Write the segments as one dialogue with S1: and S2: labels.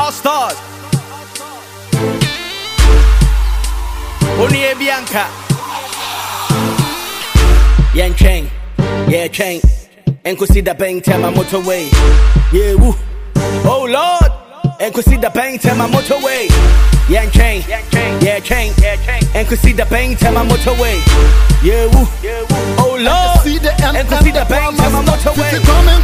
S1: All stars. Only Bianca. Yan chain, yeah chain. And could see the bang tell my motorway. Yeah woo. Oh Lord. And could see the bang tell my motorway. Yan chain, yeah chain. And could see the bang tell my motorway. Yeah woo. Oh Lord. And could see the bang tell my motorway.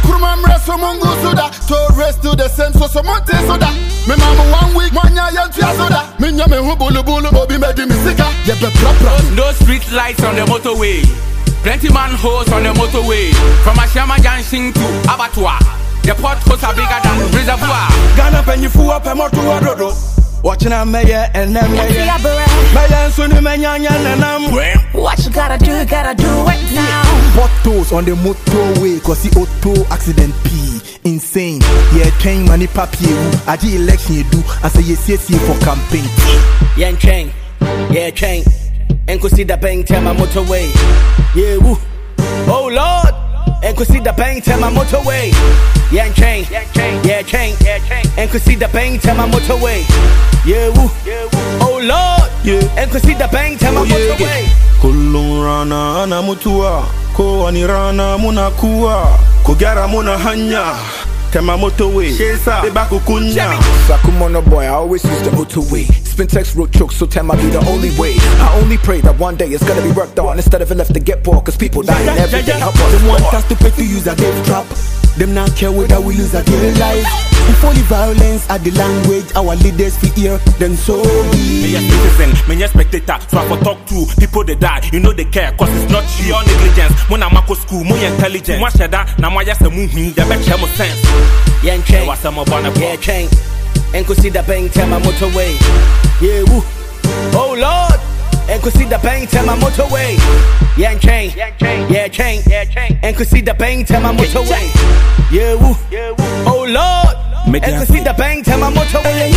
S2: To rest to the sense of someone soda. Me mama 1 week, one year soda. Me nyame hu bulu bulu, obi me di misika. Yebe pra.
S3: No street lights on the motorway. Plenty manholes on the motorway. From Ashama Junction to Abattoir. The potholes are bigger than reservoir.
S1: Ghana penny fu up a motor dodo. Watching a mayor and then mayor. Mayor soon
S4: What you gotta do it now.
S2: Potholes on the motorway, cause the auto accident P. Insane. Yeah, train money papier. I did election you do. I say yes for campaign.
S1: Yan chain, yeah chain. And could see the bang tell my motorway. Yeah woo. Oh Lord. And could see the bang tell my motorway. Yan chain, yeah chain. And could see the bang tell my motorway. Yeah woo. Oh Lord. And could see the bang tell my motorway.
S2: Kulung rana ana mutua, ko anirana munakua, ko gara muna hanya. Tema motorway, Bebaku kunya.
S5: Sakumono boy, I always use the motorway. Spintex road choke, so Tema be the only way. I only pray that one day it's gonna be worked on instead of it left to get poor, cause people dying every day. Help us.
S2: Them want us to pay to use a death trap. Them not care whether we lose a daily life. If only violence are the language our leaders feel here, then so be.
S3: Me a citizen, me a spectator, so I can talk to people they die. You know they care, cause it's not your negligence. When I'm at school, more intelligent. One shada, now my just a movie, the better more sense.
S1: Yan chain, yeah chain. And could see the bang tell my motorway. Yeah woo. Oh Lord. And could see the bang tell my motorway. Yan chain, yeah chain. And could see the bang tell my motorway. Yeah woo. Oh Lord. And could see the bang tell my motorway.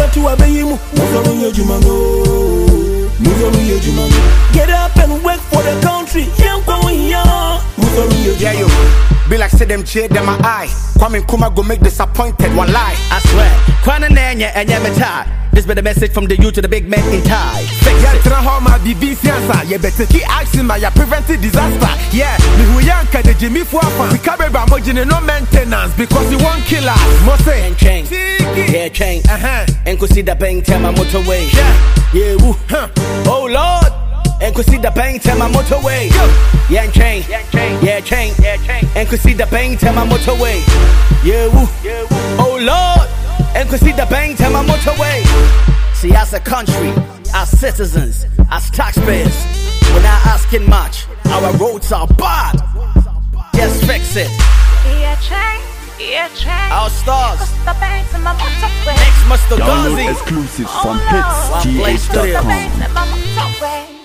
S2: Get up and work for the country.
S5: Yeah, yo. Be like say them cheer them my eye. Kwame Nkrumah go make disappointed one lie.
S1: I swear. Kwana Nanya and Yamata. This be the message from the youth to the big men in tie.
S5: You better keep asking my preventive disaster. Yeah, me who yanka the Jimmy Fuafa. We carry Bamojin no maintenance because you won't kill us. Mose
S1: and chain, yeah chain. And could see the bang tell my motorway. Yeah woo. Oh Lord. And could see the bang tell my motorway. Yan chain, yeah chain. And could see the bang tell my motorway. Yeah woo. Oh Lord. And could see the bang tell my motorway. See, as a country, as citizens, as taxpayers, we're not asking much. Our roads are bad. Just fix it.
S4: Yeah, chain.
S1: Our stars.
S4: The bang to my motorway.
S1: Next Mr.
S6: Download
S1: Gazi.
S6: exclusives
S4: Oh,
S6: from
S4: no.
S6: hitsgh.com.
S4: The bang to my motorway.